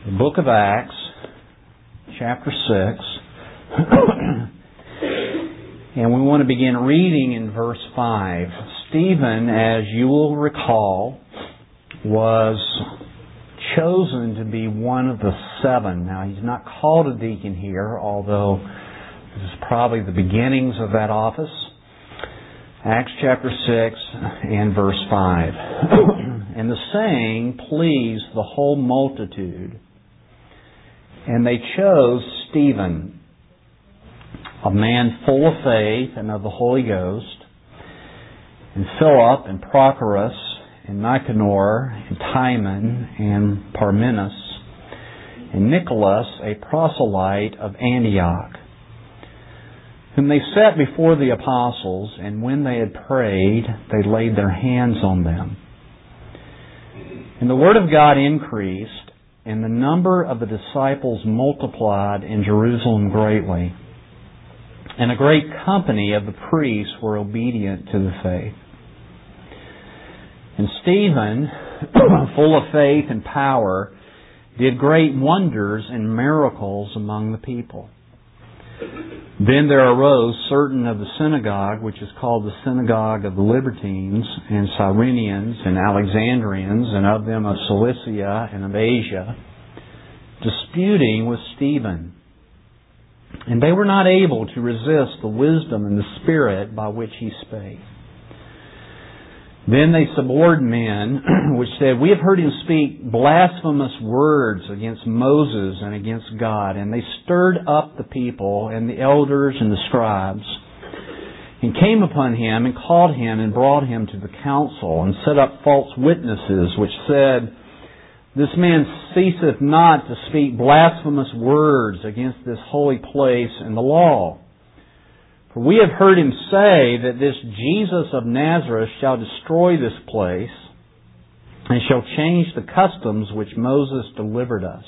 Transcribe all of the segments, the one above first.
The book of Acts, chapter 6. And we want to begin reading in verse 5. Stephen, as you will recall, was chosen to be one of the 7. Now, he's not called a deacon here, although this is probably the beginnings of that office. Acts chapter 6 and verse 5. And the saying pleased the whole multitude. And they chose Stephen, a man full of faith and of the Holy Ghost, and Philip and Prochorus and Nicanor and Timon and Parmenas, and Nicholas, a proselyte of Antioch, whom they set before the apostles, and when they had prayed, they laid their hands on them. And the word of God increased, and the number of the disciples multiplied in Jerusalem greatly. And a great company of the priests were obedient to the faith. And Stephen, full of faith and power, did great wonders and miracles among the people. Then there arose certain of the synagogue, which is called the synagogue of the Libertines, and Cyrenians, and Alexandrians, and of them of Cilicia and of Asia, disputing with Stephen. And they were not able to resist the wisdom and the spirit by which he spake. Then they suborned men, which said, We have heard him speak blasphemous words against Moses and against God. And they stirred up the people and the elders and the scribes, and came upon him and called him and brought him to the council, and set up false witnesses, which said, This man ceaseth not to speak blasphemous words against this holy place and the law. For we have heard him say that this Jesus of Nazareth shall destroy this place, and shall change the customs which Moses delivered us.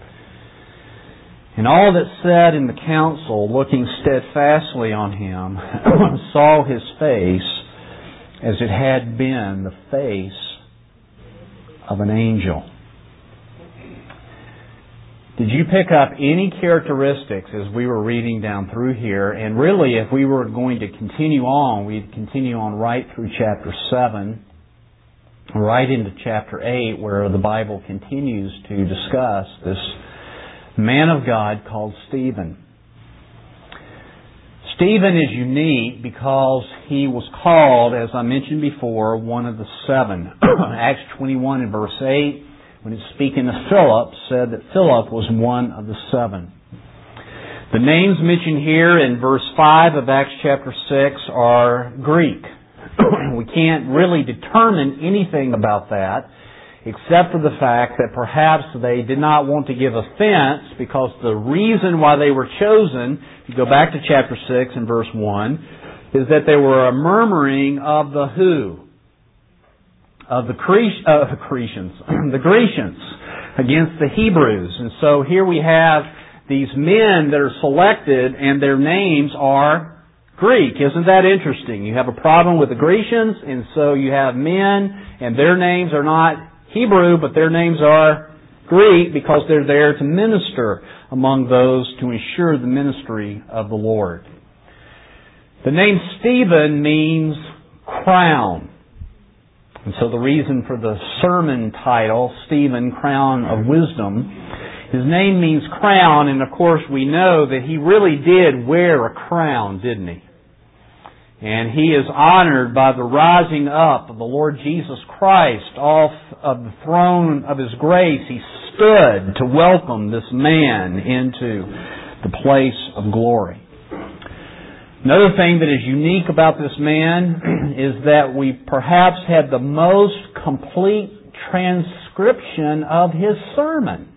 And all that sat in the council, looking steadfastly on him, saw his face as it had been the face of an angel. Did you pick up any characteristics as we were reading down through here? And really, if we were going to continue on, we'd continue on right through chapter 7, right into chapter 8, where the Bible continues to discuss this man of God called Stephen. Stephen is unique because he was called, as I mentioned before, one of the 7. Acts 21 and verse 8. When it's speaking of Philip, said that Philip was one of the 7. The names mentioned here in verse 5 of Acts chapter 6 are Greek. We can't really determine anything about that, except for the fact that perhaps they did not want to give offense, because the reason why they were chosen, if you go back to chapter 6 and verse 1, is that they were a murmuring of the who? Of the Grecians against the Hebrews. And so here we have these men that are selected, and their names are Greek. Isn't that interesting? You have a problem with the Grecians, and so you have men, and their names are not Hebrew, but their names are Greek, because they're there to minister among those to ensure the ministry of the Lord. The name Stephen means crown. And so the reason for the sermon title, Stephen, Crown of Wisdom, his name means crown, and of course we know that he really did wear a crown, didn't he? And he is honored by the rising up of the Lord Jesus Christ off of the throne of His grace. He stood to welcome this man into the place of glory. Another thing that is unique about this man is that we perhaps had the most complete transcription of his sermon.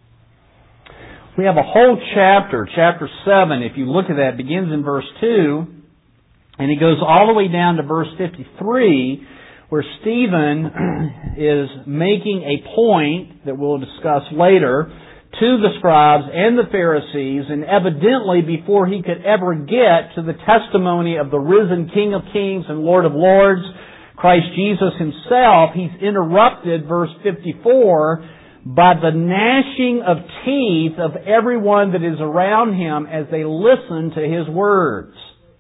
We have a whole chapter, chapter 7, if you look at that, begins in verse 2, and he goes all the way down to verse 53, where Stephen is making a point that we'll discuss later to the scribes and the Pharisees, and evidently before he could ever get to the testimony of the risen King of Kings and Lord of Lords, Christ Jesus Himself, he's interrupted, verse 54, by the gnashing of teeth of everyone that is around him as they listen to his words.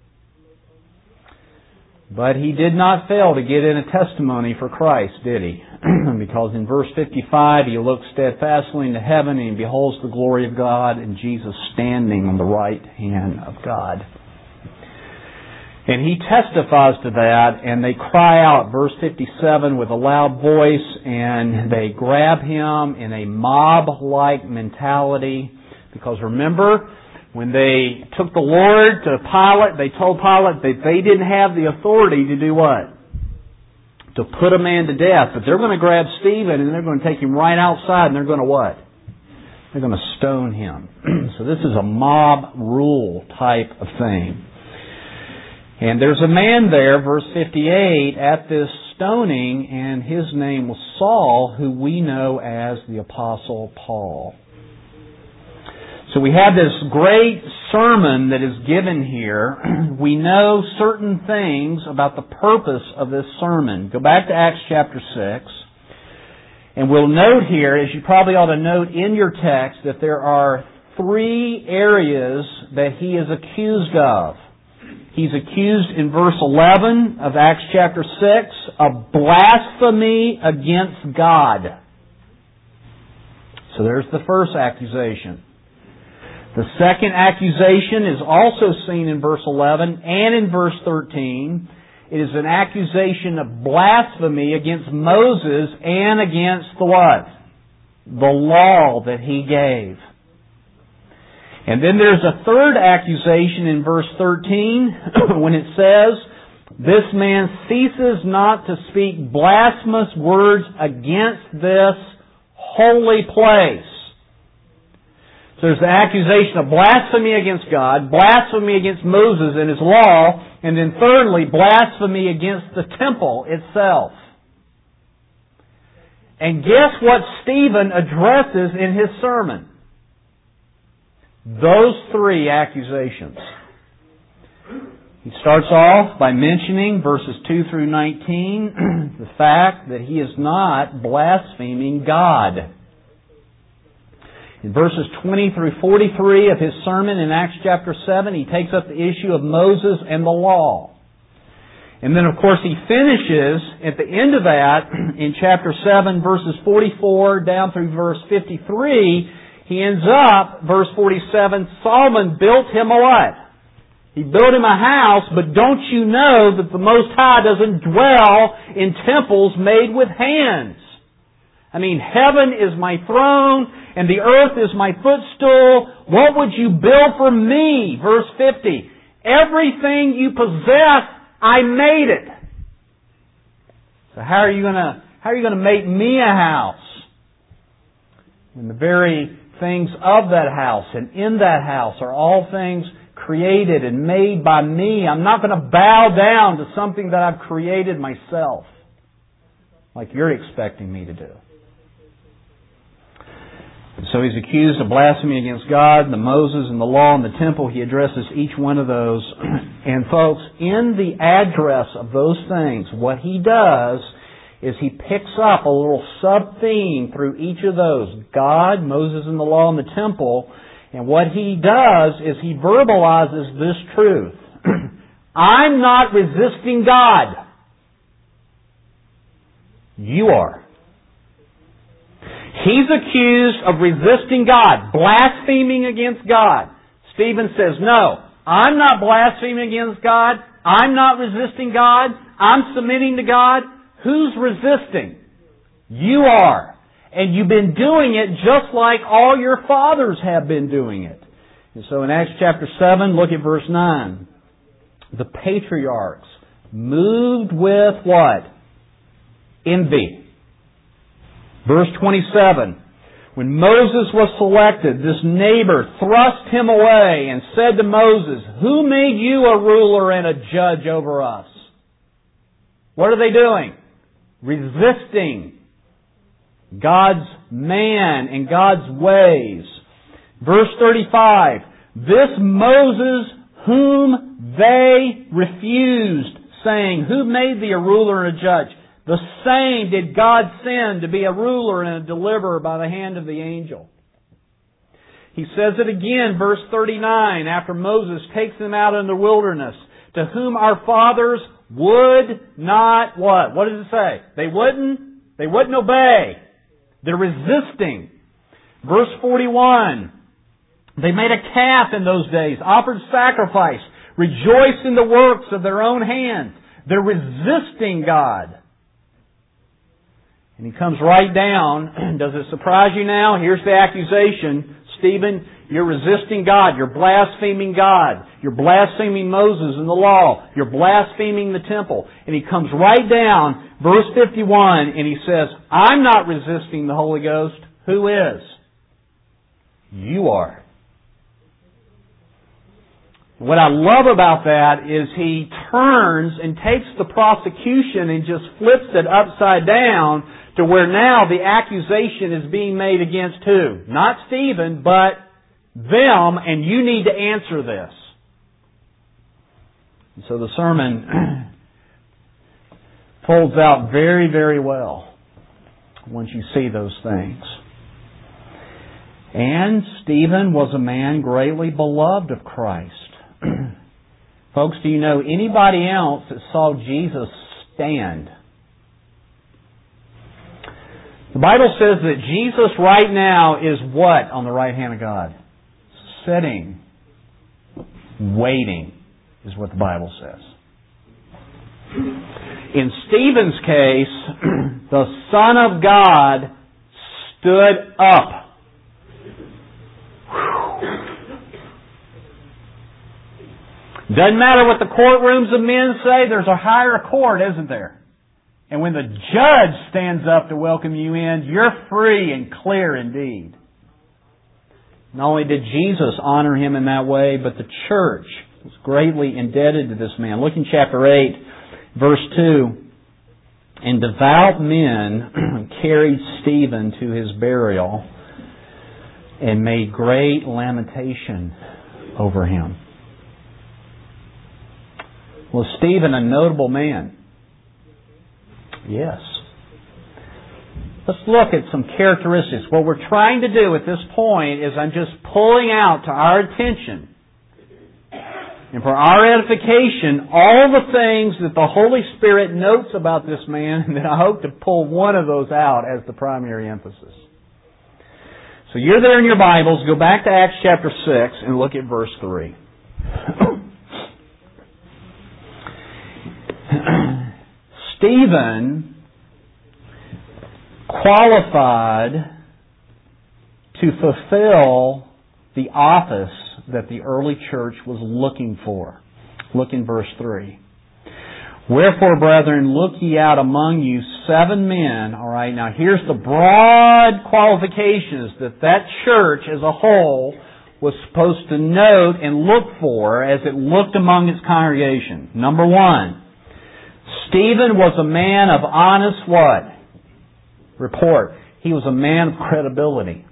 But he did not fail to get in a testimony for Christ, did he? Because in verse 55, he looks steadfastly into heaven and he beholds the glory of God and Jesus standing on the right hand of God. And he testifies to that, and they cry out, verse 57, with a loud voice, and they grab him in a mob-like mentality. Because remember, when they took the Lord to Pilate, they told Pilate that they didn't have the authority to do what? To put a man to death. But they're going to grab Stephen and they're going to take him right outside and they're going to what? They're going to stone him. So this is a mob rule type of thing. And there's a man there, verse 58, at this stoning, and his name was Saul, who we know as the Apostle Paul. So we have this great sermon that is given here. We know certain things about the purpose of this sermon. Go back to Acts chapter 6. And we'll note here, as you probably ought to note in your text, that there are 3 areas that he is accused of. He's accused in verse 11 of Acts chapter 6 of blasphemy against God. So there's the first accusation. The second accusation is also seen in verse 11 and in verse 13. It is an accusation of blasphemy against Moses and against the what? The law that he gave. And then there's a third accusation in verse 13 when it says, this man ceases not to speak blasphemous words against this holy place. So there's the accusation of blasphemy against God, blasphemy against Moses and his law, and then thirdly, blasphemy against the temple itself. And guess what Stephen addresses in his sermon? Those 3 accusations. He starts off by mentioning verses 2 through 19, the fact that he is not blaspheming God. In verses 20 through 43 of his sermon in Acts chapter 7, he takes up the issue of Moses and the law. And then, of course, he finishes at the end of that, in chapter 7, verses 44 down through verse 53, he ends up, verse 47, Solomon built him a what? He built him a house, but don't you know that the Most High doesn't dwell in temples made with hands? I mean, heaven is my throne, and the earth is my footstool. What would you build for me? Verse 50. Everything you possess, I made it. So how are you going to make me a house? And the very things of that house and in that house are all things created and made by me. I'm not going to bow down to something that I've created myself, like you're expecting me to do. So he's accused of blasphemy against God, the Moses and the law and the temple. He addresses each one of those. And folks, in the address of those things, what he does is he picks up a little sub-theme through each of those. God, Moses and the law and the temple. And what he does is he verbalizes this truth. I'm not resisting God. You are. He's accused of resisting God, blaspheming against God. Stephen says, no, I'm not blaspheming against God. I'm not resisting God. I'm submitting to God. Who's resisting? You are. And you've been doing it just like all your fathers have been doing it. And so in Acts chapter 7, look at verse 9. The patriarchs moved with what? Envy. Verse 27, when Moses was selected, this neighbor thrust him away and said to Moses, who made you a ruler and a judge over us? What are they doing? Resisting God's man and God's ways. Verse 35, this Moses whom they refused, saying, who made thee a ruler and a judge? the same did God send to be a ruler and a deliverer by the hand of the angel. He says it again, verse 39, after Moses takes them out in the wilderness, to whom our fathers would not what? What does it say? They wouldn't obey. They're resisting. Verse 41, they made a calf in those days, offered sacrifice, rejoiced in the works of their own hands. They're resisting God. And he comes right down. Does it surprise you now? Here's the accusation. Stephen, you're resisting God. You're blaspheming God. You're blaspheming Moses and the law. You're blaspheming the temple. And he comes right down, verse 51, and he says, I'm not resisting the Holy Ghost. Who is? You are. What I love about that is he turns and takes the prosecution and just flips it upside down to where now the accusation is being made against who? Not Stephen, but them, and you need to answer this. And so the sermon folds out very, very well once you see those things. And Stephen was a man greatly beloved of Christ. Folks, do you know anybody else that saw Jesus stand? The Bible says that Jesus right now is what on the right hand of God? Sitting, waiting, is what the Bible says. In Stephen's case, the Son of God stood up. Doesn't matter what the courtrooms of men say, there's a higher court, isn't there? And when the judge stands up to welcome you in, you're free and clear indeed. Not only did Jesus honor him in that way, but the church was greatly indebted to this man. Look in chapter 8, verse 2. And devout men carried Stephen to his burial and made great lamentation over him. Was Stephen a notable man? Yes. Let's look at some characteristics. What we're trying to do at this point is I'm just pulling out to our attention and for our edification all the things that the Holy Spirit notes about this man, and then I hope to pull one of those out as the primary emphasis. So you're there in your Bibles. Go back to Acts chapter 6 and look at verse 3. Stephen qualified to fulfill the office that the early church was looking for. Look in verse 3. Wherefore, brethren, look ye out among you 7 men. All right, now here's the broad qualifications that church as a whole was supposed to note and look for as it looked among its congregation. Number 1. Stephen was a man of honest what? Report. He was a man of credibility.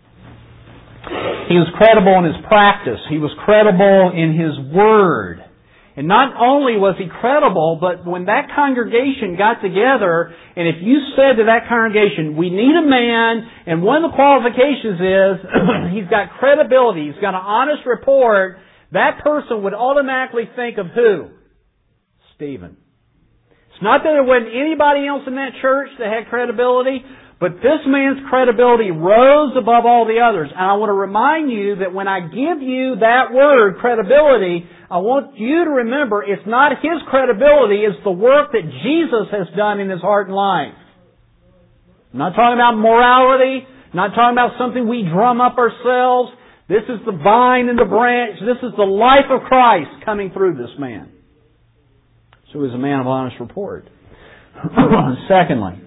He was credible in his practice. He was credible in his word. And not only was he credible, but when that congregation got together, and if you said to that congregation, we need a man, and one of the qualifications is he's got credibility, he's got an honest report, that person would automatically think of who? Stephen. It's not that there wasn't anybody else in that church that had credibility, but this man's credibility rose above all the others. And I want to remind you that when I give you that word, credibility, I want you to remember it's not his credibility, it's the work that Jesus has done in his heart and life. I'm not talking about morality, I'm not talking about something we drum up ourselves. This is the vine and the branch. This is the life of Christ coming through this man. So he was a man of honest report. Secondly,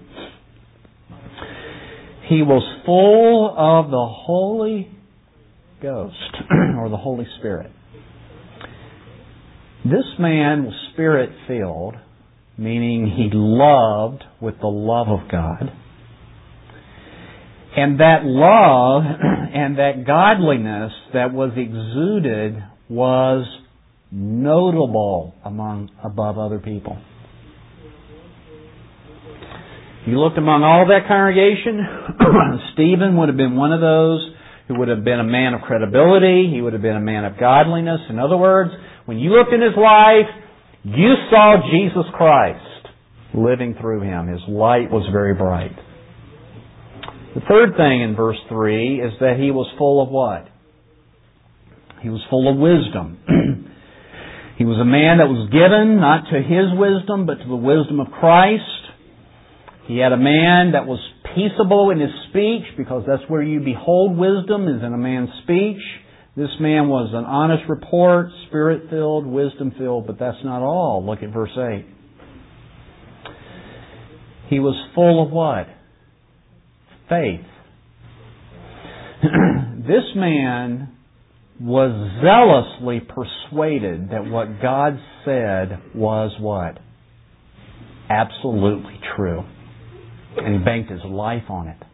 he was full of the Holy Ghost, or the Holy Spirit. This man was Spirit-filled, meaning he loved with the love of God. And that love and that godliness that was exuded was notable above other people. You looked among all that congregation, Stephen would have been one of those who would have been a man of credibility. He would have been a man of godliness. In other words, when you looked in his life, you saw Jesus Christ living through him. His light was very bright. The third thing in verse 3 is that he was full of what? He was full of wisdom. He was a man that was given not to his wisdom, but to the wisdom of Christ. He had a man that was peaceable in his speech, because that's where you behold wisdom, is in a man's speech. This man was an honest report, Spirit-filled, wisdom-filled, but that's not all. Look at verse 8. He was full of what? Faith. This man was zealously persuaded that what God said was what? Absolutely true. And he banked his life on it.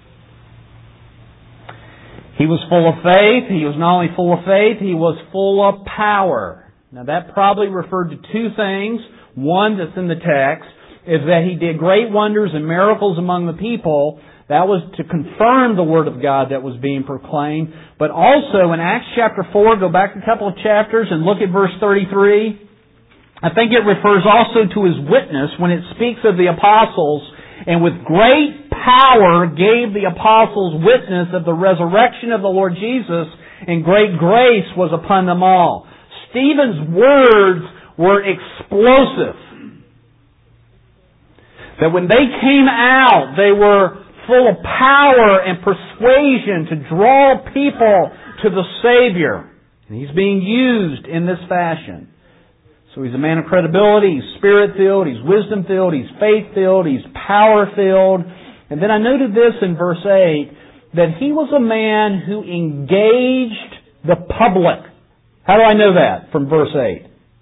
He was full of faith. He was not only full of faith, he was full of power. Now that probably referred to two things. One that's in the text is that he did great wonders and miracles among the people. That was to confirm the Word of God that was being proclaimed. But also in Acts chapter 4, go back a couple of chapters and look at verse 33. I think it refers also to his witness when it speaks of the apostles. And with great power gave the apostles witness of the resurrection of the Lord Jesus, and great grace was upon them all. Stephen's words were explosive. That when they came out, they were full of power and persuasion to draw people to the Savior. And he's being used in this fashion. So he's a man of credibility, he's Spirit-filled, he's wisdom-filled, he's faith-filled, he's power-filled. And then I noted this in verse 8, that he was a man who engaged the public. How do I know that from verse 8?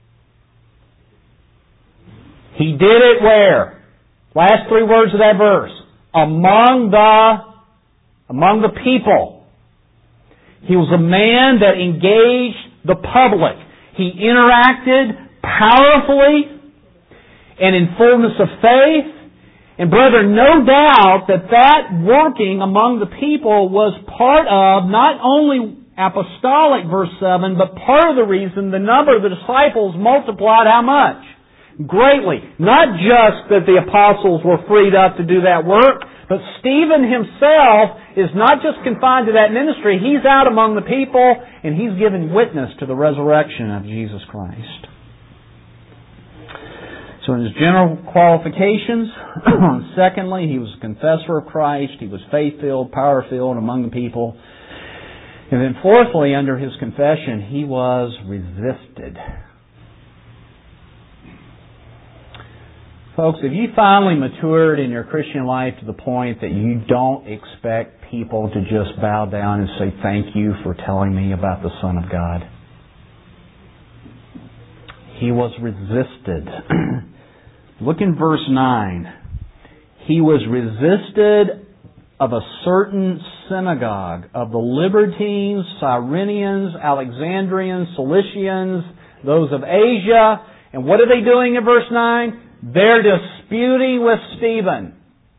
He did it where? Last three words of that verse. Among the people. He was a man that engaged the public. He interacted powerfully and in fullness of faith. And brethren, no doubt that working among the people was part of not only apostolic, verse 7, but part of the reason the number of the disciples multiplied how much? Greatly. Not just that the apostles were freed up to do that work, but Stephen himself is not just confined to that ministry. He's out among the people and he's giving witness to the resurrection of Jesus Christ. So in his general qualifications, secondly, he was a confessor of Christ. He was faith-filled, power-filled among the people. And then fourthly, under his confession, he was resisted. Folks, have you finally matured in your Christian life to the point that you don't expect people to just bow down and say, "Thank you for telling me about the Son of God"? He was resisted. Look in verse 9. He was resisted of a certain synagogue of the Libertines, Cyrenians, Alexandrians, Cilicians, those of Asia. And what are they doing in verse 9? They're disputing with Stephen.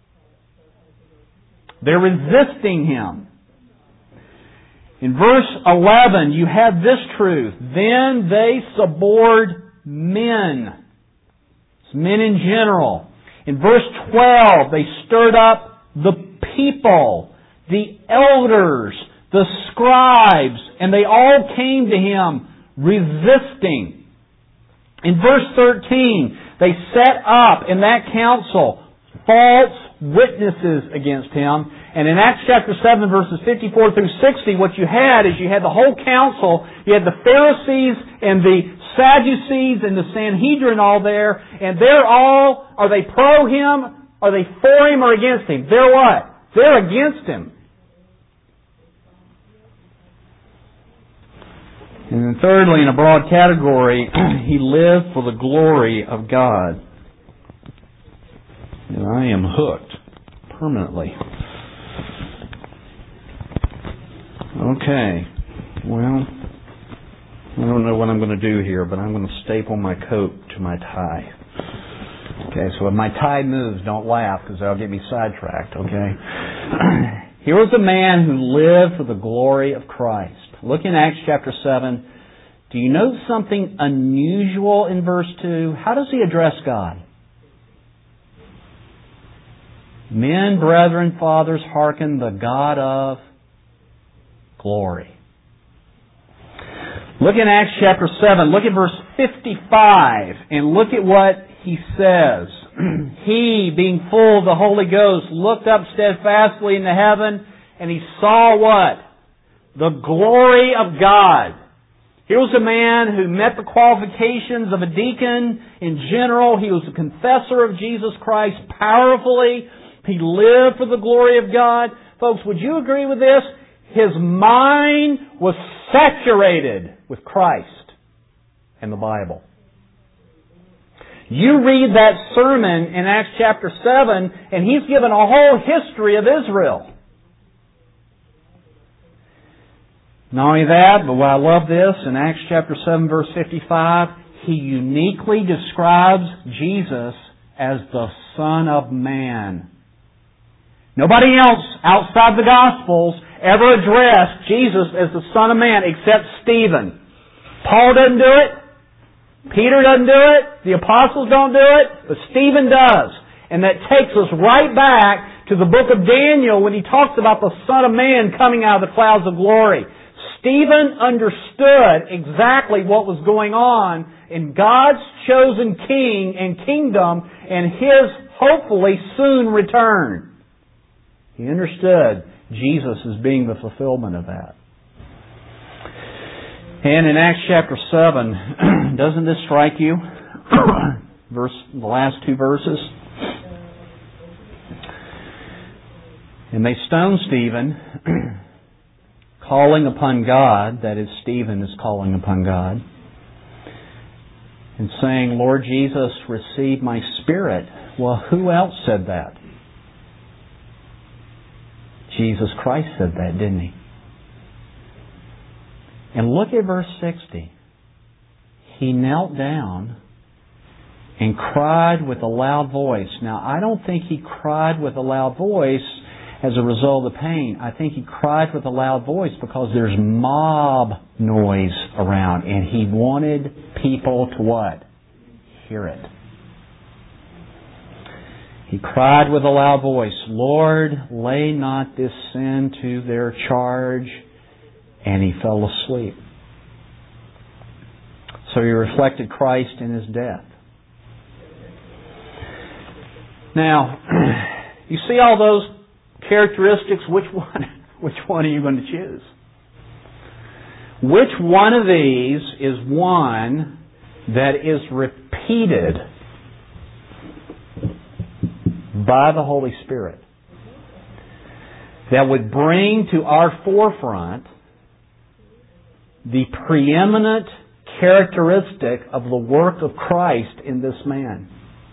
They're resisting him. In verse 11, you have this truth. Then they suborned men. It's men in general. In verse 12, they stirred up the people, the elders, the scribes, and they all came to him resisting. In verse 13, they set up in that council false witnesses against him. And in Acts chapter 7, verses 54 through 60, what you had is you had the whole council. You had the Pharisees and the Sadducees and the Sanhedrin all there. And they're all, are they pro him? Are they for him or against him? They're what? They're against him. And then thirdly, in a broad category, he lived for the glory of God. And I am hooked permanently. Okay. Well, I don't know what I'm going to do here, but I'm going to staple my coat to my tie. Okay, so when my tide moves, don't laugh because that'll get me sidetracked, okay? Here was a man who lived for the glory of Christ. Look in Acts chapter 7. Do you note something unusual in verse 2? How does he address God? Men, brethren, fathers, hearken the God of glory. Look in Acts chapter 7. Look at verse 55 and look at what he says. He, being full of the Holy Ghost, looked up steadfastly into heaven, and he saw what? The glory of God. Here was a man who met the qualifications of a deacon in general. He was a confessor of Jesus Christ powerfully. He lived for the glory of God. Folks, would you agree with this? His mind was saturated with Christ and the Bible. You read that sermon in Acts chapter 7, and he's given a whole history of Israel. Not only that, but what I love this, in Acts chapter 7 verse 55, he uniquely describes Jesus as the Son of Man. Nobody else outside the Gospels ever addressed Jesus as the Son of Man except Stephen. Paul doesn't do it. Peter doesn't do it. The apostles don't do it. But Stephen does. And that takes us right back to the book of Daniel when he talks about the Son of Man coming out of the clouds of glory. Stephen understood exactly what was going on in God's chosen king and kingdom and his hopefully soon return. He understood Jesus as being the fulfillment of that. And in Acts chapter 7, doesn't this strike you? The last two verses. And they stoned Stephen, calling upon God, that is, Stephen is calling upon God, and saying, Lord Jesus, receive my spirit. Well, who else said that? Jesus Christ said that, didn't He? And look at verse 60. He knelt down and cried with a loud voice. Now, I don't think he cried with a loud voice as a result of the pain. I think he cried with a loud voice because there's mob noise around, and he wanted people to what? Hear it. He cried with a loud voice, Lord, lay not this sin to their charge. And he fell asleep. So he reflected Christ in His death. Now, you see all those characteristics, which one are you going to choose? Which one of these is one that is repeated by the Holy Spirit that would bring to our forefront the preeminent characteristic of the work of Christ in this man?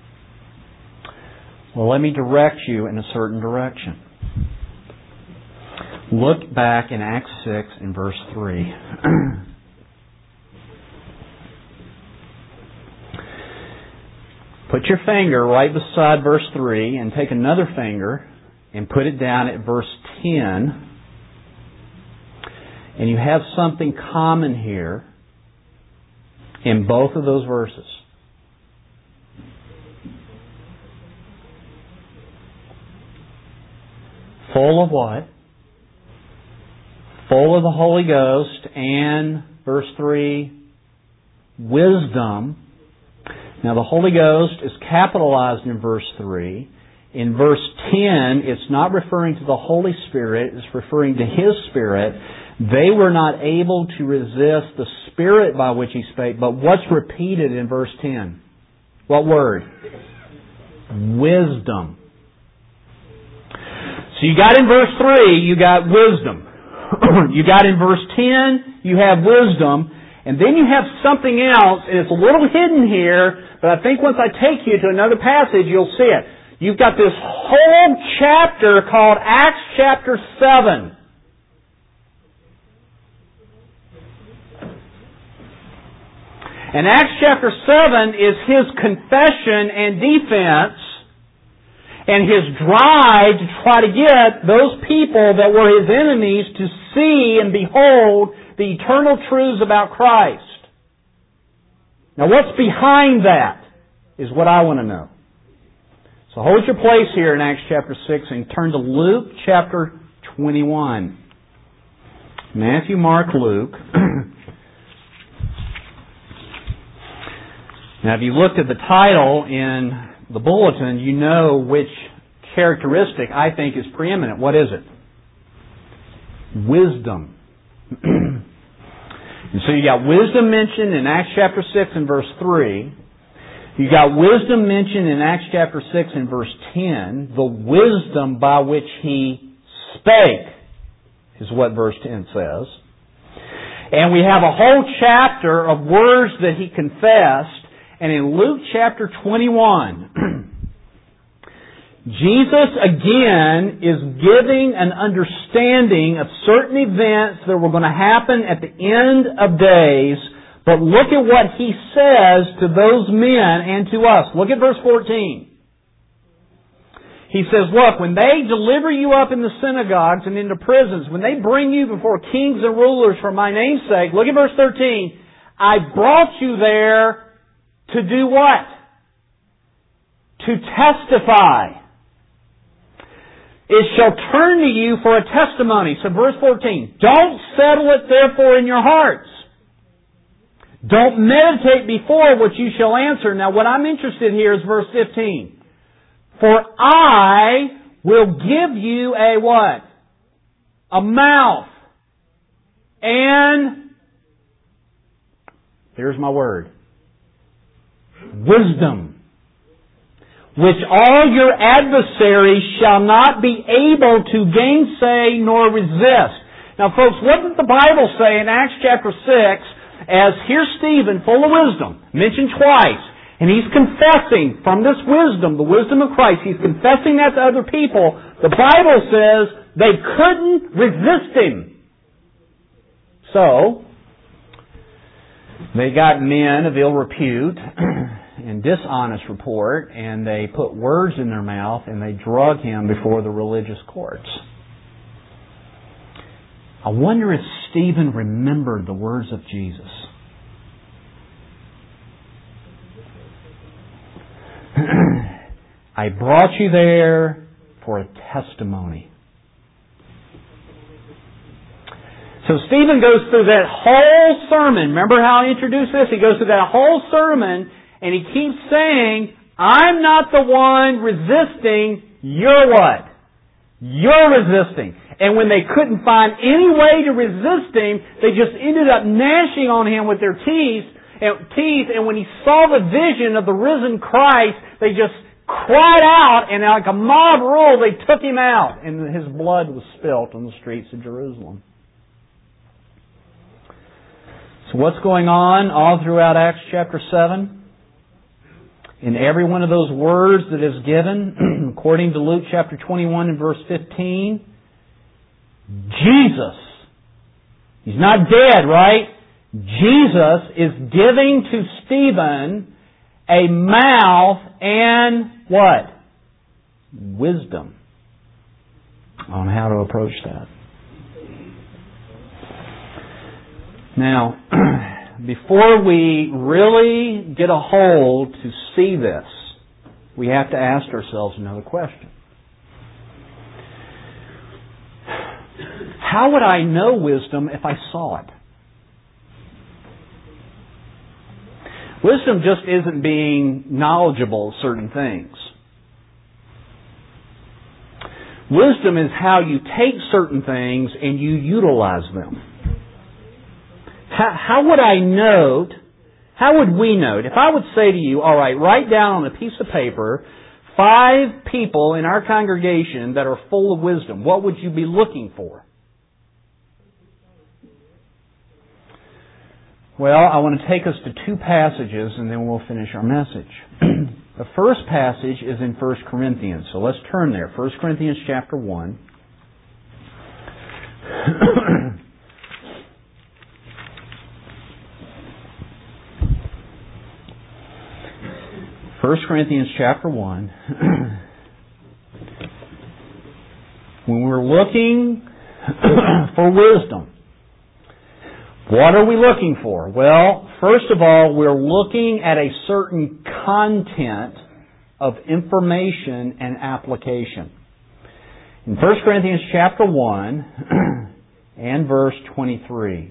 Well, let me direct you in a certain direction. Look back in Acts 6 in verse 3. Put your finger right beside verse 3 and take another finger and put it down at verse 10. And you have something common here in both of those verses. Full of what? Full of the Holy Ghost and, verse 3, wisdom. Now the Holy Ghost is capitalized in verse 3. In verse 10, it's not referring to the Holy Spirit, it's referring to His Spirit. They were not able to resist the Spirit by which He spake, but what's repeated in verse 10? What word? Wisdom. So you got in verse 3, you got wisdom. You got in verse 10, you have wisdom. And then you have something else, and it's a little hidden here, but I think once I take you to another passage, you'll see it. You've got this whole chapter called Acts chapter 7. And Acts chapter 7 is his confession and defense and his drive to try to get those people that were his enemies to see and behold the eternal truths about Christ. Now what's behind that is what I want to know. So hold your place here in Acts chapter 6 and turn to Luke chapter 21. Matthew, Mark, Luke. Now if you looked at the title in the bulletin, you know which characteristic I think is preeminent. What is it? Wisdom. And so you got wisdom mentioned in Acts chapter 6 and verse 3. You got wisdom mentioned in Acts chapter 6 and verse 10. The wisdom by which he spake is what verse 10 says. And we have a whole chapter of words that he confessed. And in Luke chapter 21, Jesus again is giving an understanding of certain events that were going to happen at the end of days. But look at what he says to those men and to us. Look at verse 14. He says, look, when they deliver you up in the synagogues and into prisons, when they bring you before kings and rulers for my name's sake, look at verse 13. I brought you there to do what? To testify. It shall turn to you for a testimony. So verse 14. Don't settle it therefore in your hearts. Don't meditate before what you shall answer. Now what I'm interested here is verse 15. For I will give you a what? A mouth. And here's my word. Wisdom. Which all your adversaries shall not be able to gainsay nor resist. Now folks, what did the Bible say in Acts chapter 6 as here's Stephen, full of wisdom, mentioned twice, and he's confessing from this wisdom, the wisdom of Christ, he's confessing that to other people. The Bible says they couldn't resist him. So, they got men of ill repute and dishonest report, and they put words in their mouth, and they drug him before the religious courts. I wonder if Stephen remembered the words of Jesus. I brought you there for a testimony. So Stephen goes through that whole sermon. Remember how I introduced this? He goes through that whole sermon and he keeps saying, I'm not the one resisting, you're what? You're resisting. And when they couldn't find any way to resist him, they just ended up gnashing on him with their teeth. And when he saw the vision of the risen Christ, they just cried out, and like a mob rule, they took him out. And his blood was spilt on the streets of Jerusalem. So what's going on all throughout Acts chapter 7? In every one of those words that is given, according to Luke chapter 21 and verse 15, Jesus, He's not dead, right? Jesus is giving to Stephen a mouth and what? Wisdom on how to approach that. Now, before we really get a hold to see this, we have to ask ourselves another question. How would I know wisdom if I saw it? Wisdom just isn't being knowledgeable of certain things. Wisdom is how you take certain things and you utilize them. How would I note, how would we note, if I would say to you, all right, write down on a piece of paper 5 people in our congregation that are full of wisdom, what would you be looking for? Well, I want to take us to 2 passages and then we'll finish our message. The first passage is in 1 Corinthians, so let's turn there. 1 Corinthians chapter 1. 1 Corinthians chapter 1, when we're looking for wisdom, what are we looking for? Well, first of all, we're looking at a certain content of information and application. In 1 Corinthians chapter 1 and verse 23.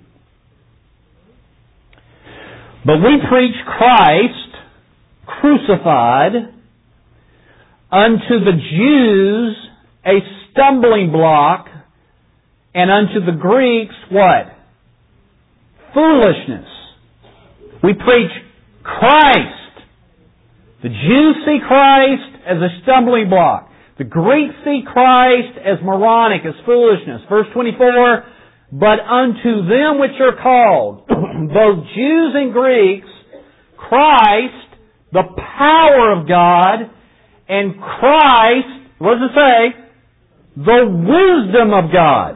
But we preach Christ crucified, unto the Jews a stumbling block, and unto the Greeks what? Foolishness. We preach Christ. The Jews see Christ as a stumbling block. The Greeks see Christ as moronic, as foolishness. Verse 24, but unto them which are called, both Jews and Greeks, Christ, the power of God, and Christ, what does it say? The wisdom of God.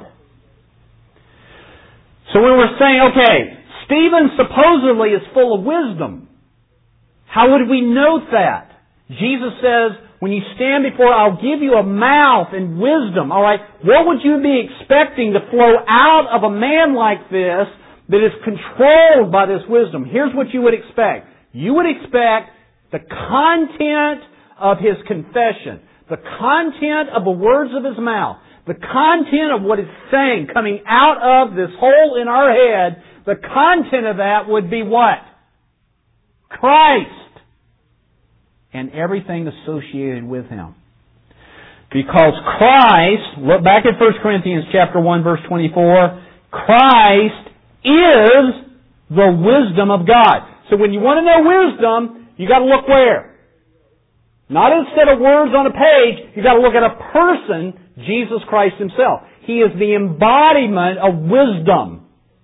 So when we're saying, okay, Stephen supposedly is full of wisdom, how would we note that? Jesus says, when you stand before, I'll give you a mouth and wisdom. All right, what would you be expecting to flow out of a man like this that is controlled by this wisdom? Here's what you would expect. You would expect the content of his confession, the content of the words of his mouth, the content of what it's saying coming out of this hole in our head, the content of that would be what? Christ. And everything associated with Him. Because Christ, look back at 1 Corinthians chapter 1 verse 24, Christ is the wisdom of God. So when you want to know wisdom, you got to look where? Not instead of words on a page, you got to look at a person, Jesus Christ Himself. He is the embodiment of wisdom.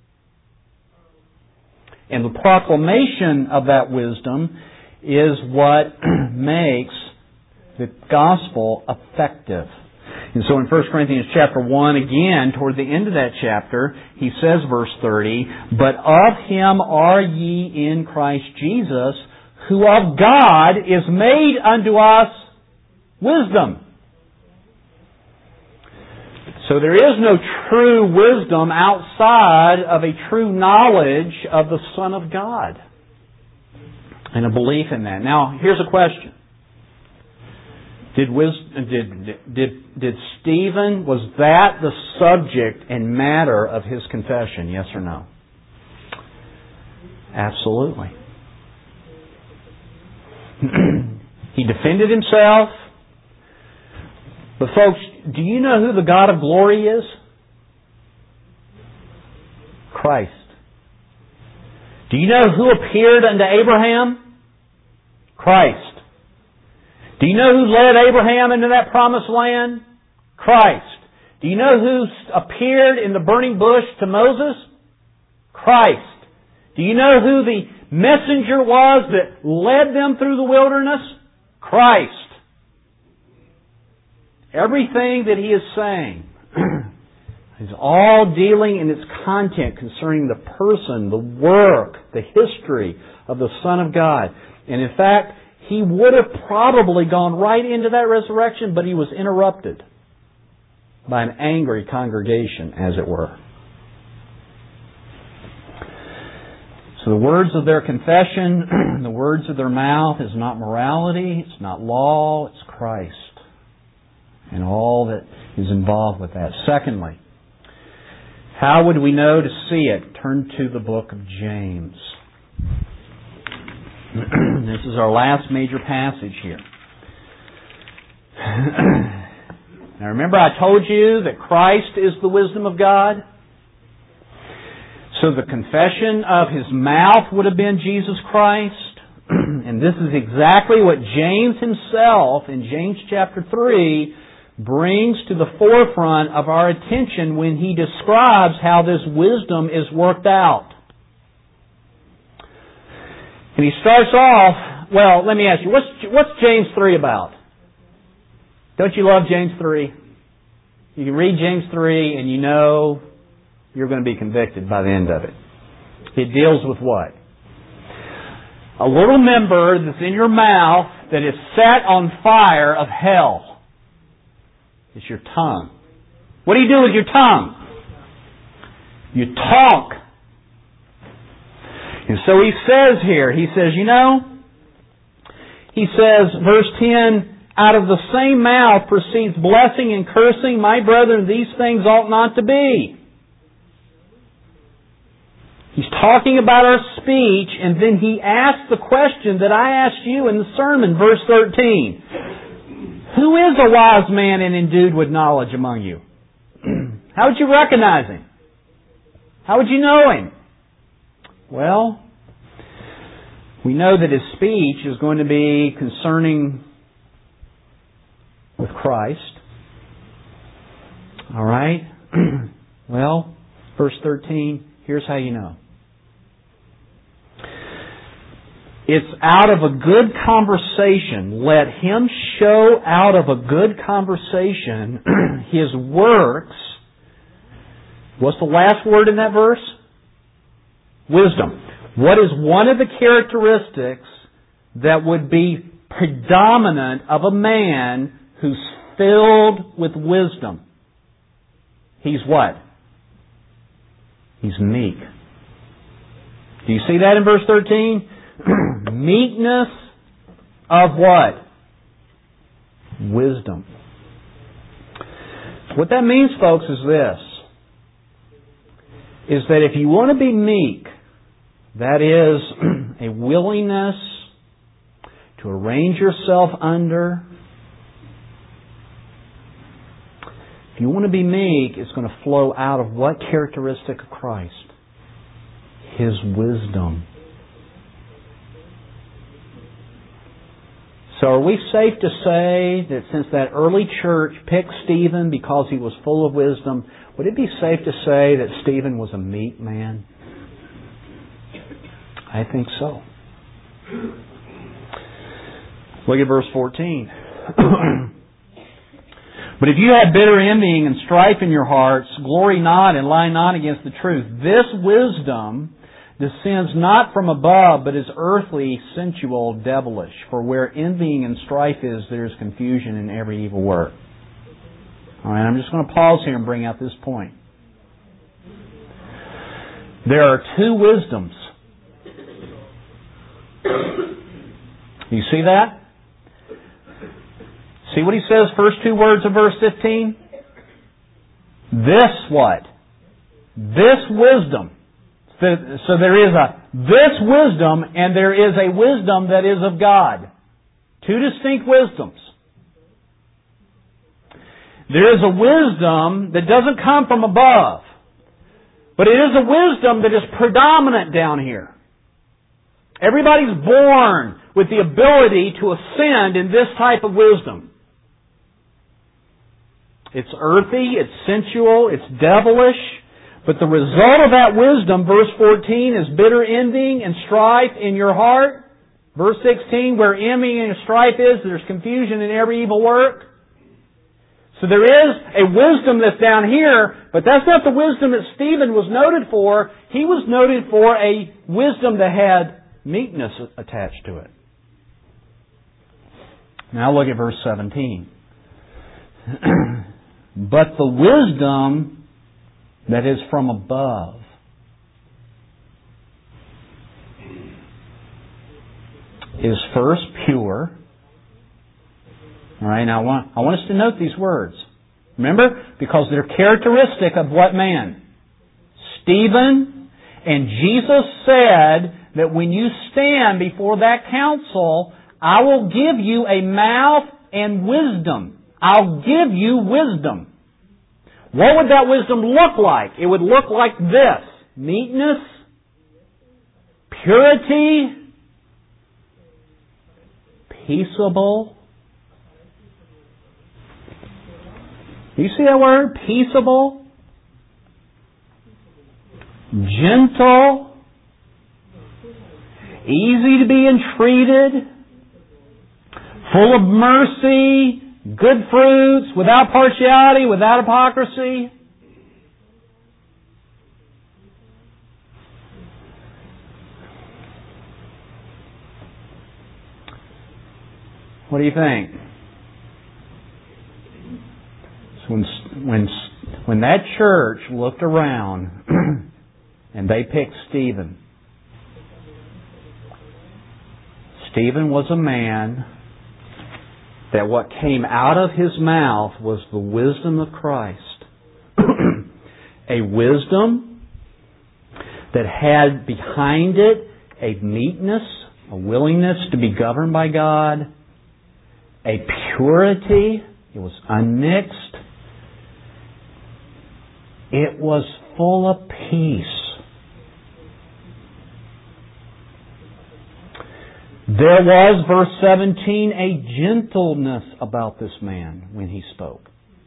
And the proclamation of that wisdom is what makes the gospel effective. And so in 1 Corinthians chapter 1, again, toward the end of that chapter, he says, verse 30, but of Him are ye in Christ Jesus, who of God is made unto us wisdom. So there is no true wisdom outside of a true knowledge of the Son of God. And a belief in that. Now, here's a question. Did Stephen, was that the subject and matter of his confession? Yes or no? Absolutely. He defended himself. But folks, do you know who the God of glory is? Christ. Do you know who appeared unto Abraham? Christ. Do you know who led Abraham into that promised land? Christ. Do you know who appeared in the burning bush to Moses? Christ. Do you know who the messenger was that led them through the wilderness? Christ. Everything that he is saying is all dealing in its content concerning the person, the work, the history of the Son of God. And in fact, he would have probably gone right into that resurrection, but he was interrupted by an angry congregation, as it were. So the words of their confession, the words of their mouth is not morality, it's not law, it's Christ. And all that is involved with that. Secondly, how would we know to see it? Turn to the book of James. This is our last major passage here. Now remember I told you that Christ is the wisdom of God? So the confession of his mouth would have been Jesus Christ. And this is exactly what James himself, in James chapter 3, brings to the forefront of our attention when he describes how this wisdom is worked out. And he starts off, well, let me ask you, what's James 3 about? Don't you love James 3? You can read James 3 and you know you're going to be convicted by the end of it. It deals with what? A little member that's in your mouth that is set on fire of hell? It's your tongue. What do you do with your tongue? You talk. And so he says here, he says, verse 10, out of the same mouth proceeds blessing and cursing. My brethren, these things ought not to be. He's talking about our speech, and then he asks the question that I asked you in the sermon, verse 13. Who is a wise man and endued with knowledge among you? How would you recognize him? How would you know him? Well, we know that his speech is going to be concerning with Christ. All right? Well, verse 13, here's how you know. It's out of a good conversation. Let him show out of a good conversation his works. What's the last word in that verse? Wisdom. What is one of the characteristics that would be predominant of a man who's filled with wisdom? He's what? He's meek. Do you see that in verse 13? Meekness of what? Wisdom. What that means, folks, is this. Is that if you want to be meek, that is a willingness to arrange yourself under. If you want to be meek, it's going to flow out of what characteristic of Christ? His wisdom. So are we safe to say that since that early church picked Stephen because he was full of wisdom, would it be safe to say that Stephen was a meek man? I think so. Look at verse 14. But if you have bitter envying and strife in your hearts, glory not and lie not against the truth. This wisdom descends not from above, but is earthly, sensual, devilish. For where envying and strife is, there is confusion in every evil work. All right, I'm just going to pause here and bring out this point. There are two wisdoms. You see that? See what he says, first two words of verse 15? This what? This wisdom. So there is this wisdom, and there is a wisdom that is of God. Two distinct wisdoms. There is a wisdom that doesn't come from above, but it is a wisdom that is predominant down here. Everybody's born with the ability to ascend in this type of wisdom. It's earthy, it's sensual, it's devilish. But the result of that wisdom, verse 14, is bitter envying and strife in your heart. Verse 16, where envying and strife is, there's confusion in every evil work. So there is a wisdom that's down here, but that's not the wisdom that Stephen was noted for. He was noted for a wisdom that had meekness attached to it. Now look at verse 17. But the wisdom that is from above is first pure. All right, now I want us to note these words. Remember? Because they're characteristic of what man? Stephen. And Jesus said that when you stand before that council, I will give you a mouth and wisdom. I'll give you wisdom. What would that wisdom look like? It would look like this. Meekness, purity, peaceable. Do you see that word? Peaceable, gentle, easy to be entreated, full of mercy, good fruits, without partiality, without hypocrisy. What do you think? So when that church looked around and they picked Stephen, Stephen was a man that what came out of his mouth was the wisdom of Christ. A wisdom that had behind it a meekness, a willingness to be governed by God, a purity. It was unmixed. It was full of peace. There was, verse 17, a gentleness about this man when he spoke.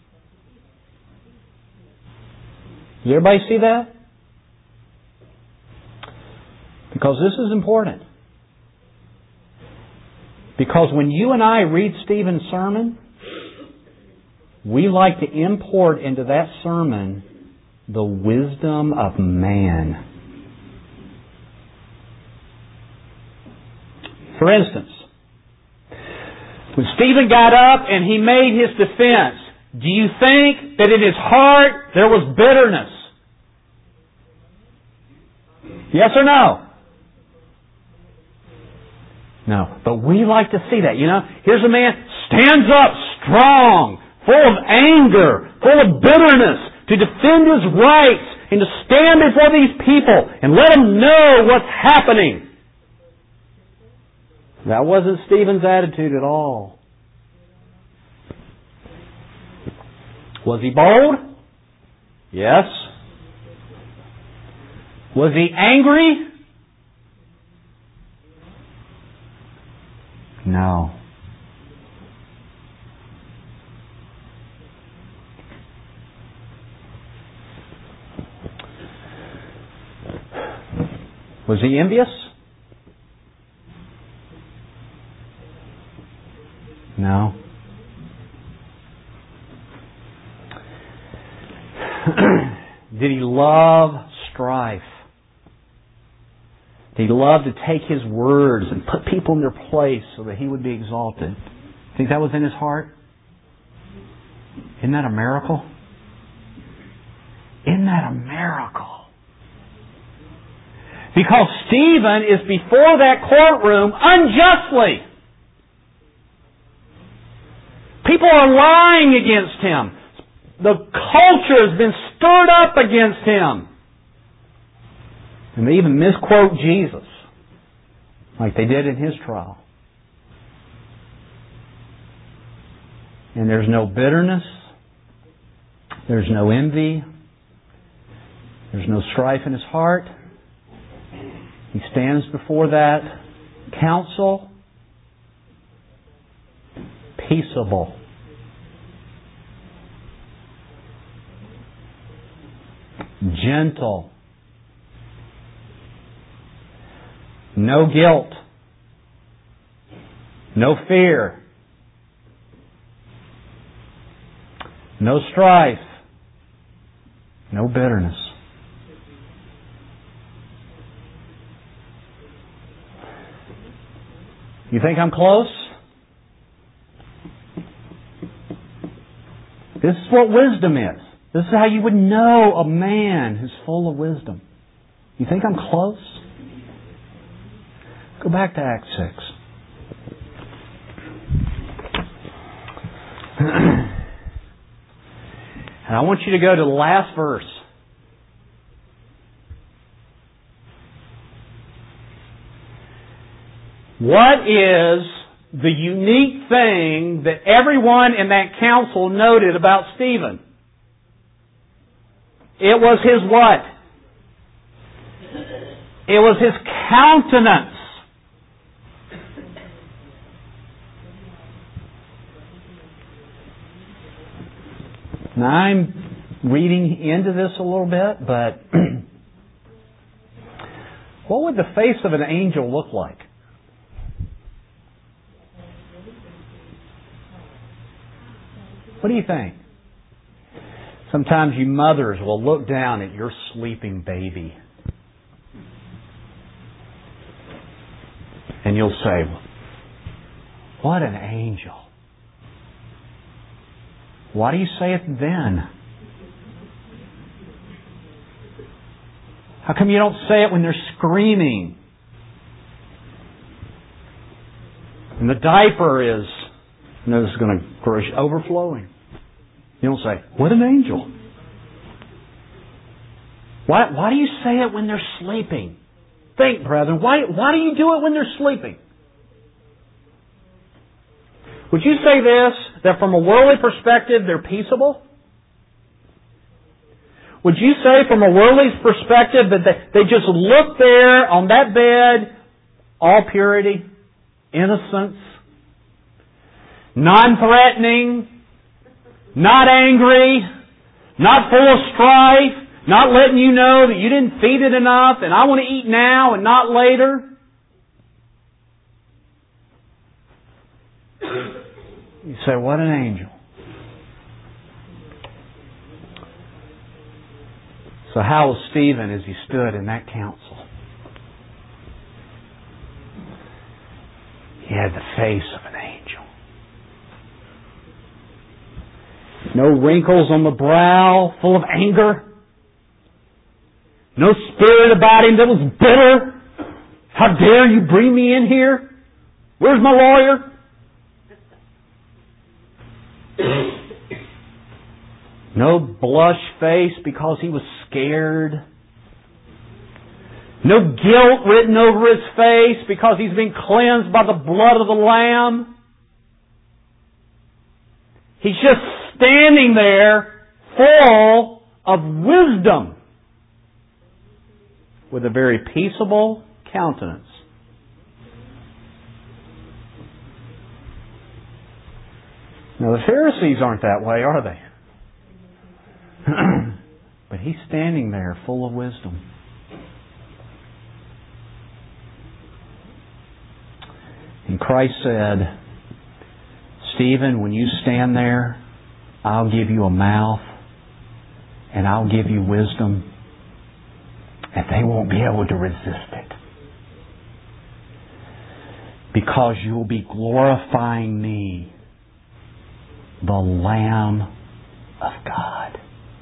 Does everybody see that? Because this is important. Because when you and I read Stephen's sermon, we like to import into that sermon the wisdom of man. For instance, when Stephen got up and he made his defense, do you think that in his heart there was bitterness? Yes or no? No. But we like to see that. Here's a man stands up strong, full of anger, full of bitterness, to defend his rights and to stand before these people and let them know what's happening. That wasn't Stephen's attitude at all. Was he bold? Yes. Was he angry? No. Was he envious? No. Did he love strife? Did he love to take his words and put people in their place so that he would be exalted? Think that was in his heart? Isn't that a miracle? Isn't that a miracle? Because Stephen is before that courtroom unjustly. People are lying against him. The culture has been stirred up against him. And they even misquote Jesus, like they did in his trial. And there's no bitterness. There's no envy. There's no strife in his heart. He stands before that council peaceable. Gentle. No guilt. No fear. No strife. No bitterness. You think I'm close? This is what wisdom is. This is how you would know a man who's full of wisdom. You think I'm close? Go back to Acts 6. And I want you to go to the last verse. What is the unique thing that everyone in that council noted about Stephen? It was his what? It was his countenance. Now I'm reading into this a little bit, but what would the face of an angel look like? What do you think? Sometimes you mothers will look down at your sleeping baby and you'll say, what an angel. Why do you say it then? How come you don't say it when they're screaming? And the diaper is, this is going to grow overflowing. You don't say, what an angel. Why do you say it when they're sleeping? Think, brethren, why do you do it when they're sleeping? Would you say this, that from a worldly perspective they're peaceable? Would you say from a worldly perspective that they just look there on that bed, all purity, innocence, non-threatening, not angry, not full of strife, not letting you know that you didn't feed it enough and I want to eat now and not later? You say, what an angel. So how was Stephen as he stood in that council? He had the face of an angel. No wrinkles on the brow, full of anger. No spirit about him that was bitter. How dare you bring me in here? Where's my lawyer? No blush face because he was scared. No guilt written over his face because he's been cleansed by the blood of the Lamb. He's just standing there full of wisdom with a very peaceable countenance. Now the Pharisees aren't that way, are they? But he's standing there full of wisdom. And Christ said, Stephen, when you stand there, I'll give you a mouth and I'll give you wisdom, and they won't be able to resist it. Because you'll be glorifying me, the Lamb of God.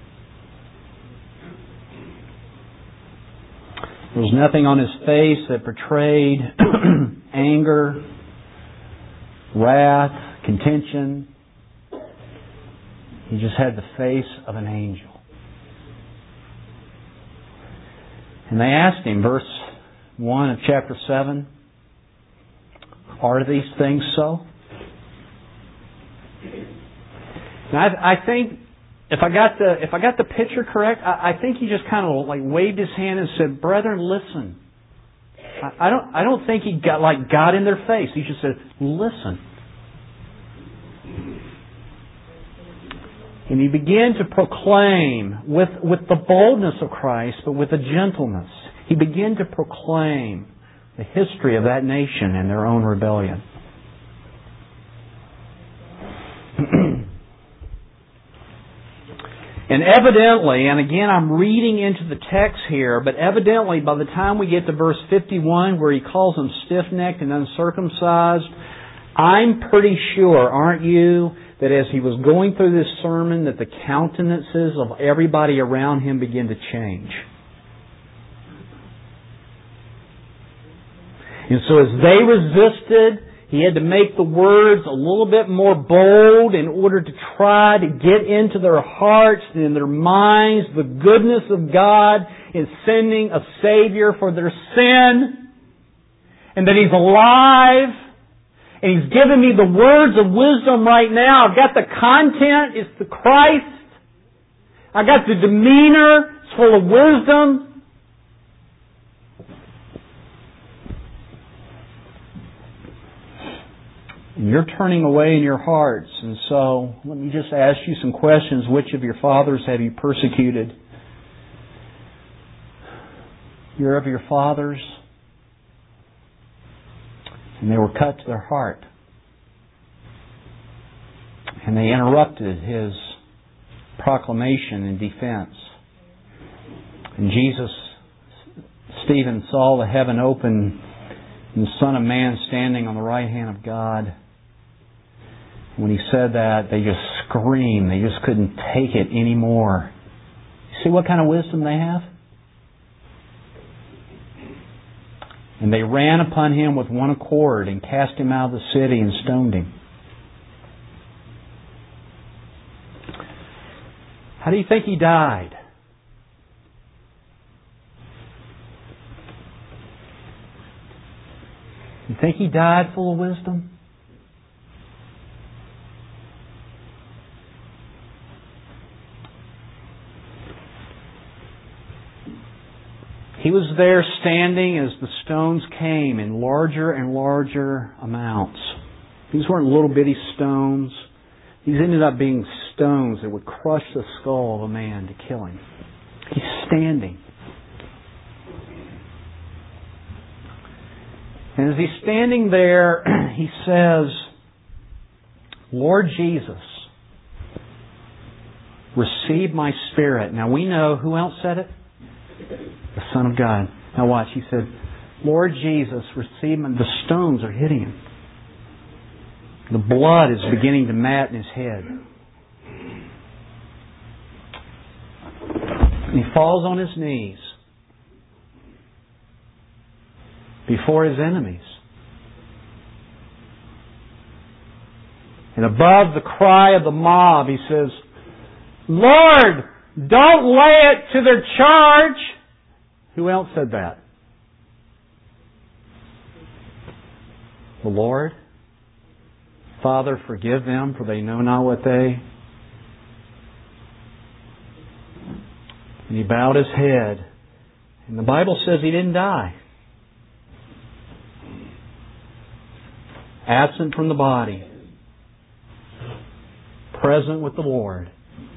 There was nothing on his face that portrayed anger, wrath, contention. He just had the face of an angel. And they asked him, verse 1 of chapter 7, are these things so? Now, I think if I got the picture correct, I think he just kind of like waved his hand and said, "Brethren, listen." I don't think he got in their face. He just said, "Listen." And he began to proclaim with the boldness of Christ, but with a gentleness. He began to proclaim the history of that nation and their own rebellion. And evidently, and again I'm reading into the text here, but evidently by the time we get to verse 51 where he calls them stiff-necked and uncircumcised, I'm pretty sure, aren't you, that as he was going through this sermon that the countenances of everybody around him began to change. And so as they resisted, he had to make the words a little bit more bold in order to try to get into their hearts and in their minds the goodness of God in sending a Savior for their sin, and that He's alive, and He's given me the words of wisdom right now. I've got the content, it's the Christ. I've got the demeanor, it's full of wisdom. And you're turning away in your hearts. And so, let me just ask you some questions. Which of your fathers have you persecuted? You're of your fathers. And they were cut to their heart. And they interrupted his proclamation and defense. And Stephen saw the heaven open and the Son of Man standing on the right hand of God. When he said that, they just screamed. They just couldn't take it anymore. You see what kind of wisdom they have? And they ran upon him with one accord and cast him out of the city and stoned him. How do you think he died? You think he died full of wisdom? He was there standing as the stones came in larger and larger amounts. These weren't little bitty stones. These ended up being stones that would crush the skull of a man to kill him. He's standing. And as he's standing there, he says, Lord Jesus, receive my spirit. Now we know who else said it? The Son of God. Now watch, he said, Lord Jesus, receive my... The stones are hitting him. The blood is beginning to mat in his head. And he falls on his knees before his enemies. And above the cry of the mob, he says, Lord, don't lay it to their charge. Who else said that? The Lord. Father, forgive them, for they know not what they... And he bowed his head. And the Bible says he didn't die. Absent from the body. Present with the Lord.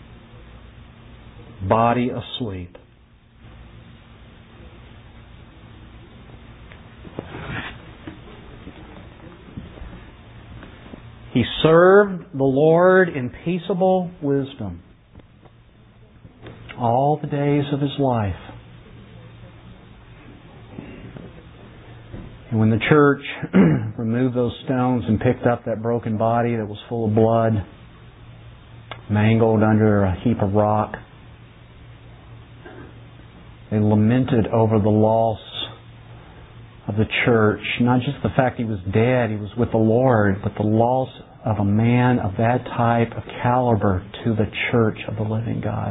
Body asleep. He served the Lord in peaceable wisdom all the days of his life. And when the church removed those stones and picked up that broken body that was full of blood, mangled under a heap of rock, they lamented over the loss of the church. Not just the fact he was dead, he was with the Lord, but the loss of a man of that type of caliber to the church of the living God.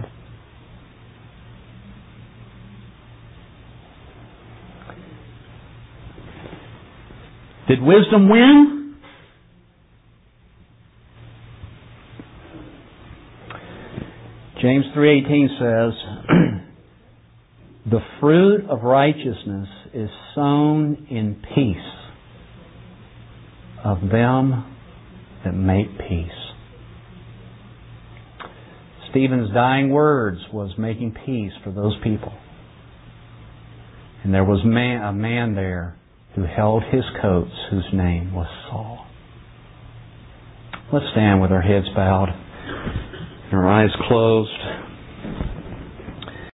Did wisdom win? James 3:18 says, the fruit of righteousness is sown in peace of them that make peace. Stephen's dying words was making peace for those people. And there was a man there who held his coats, whose name was Saul. Let's stand with our heads bowed and our eyes closed.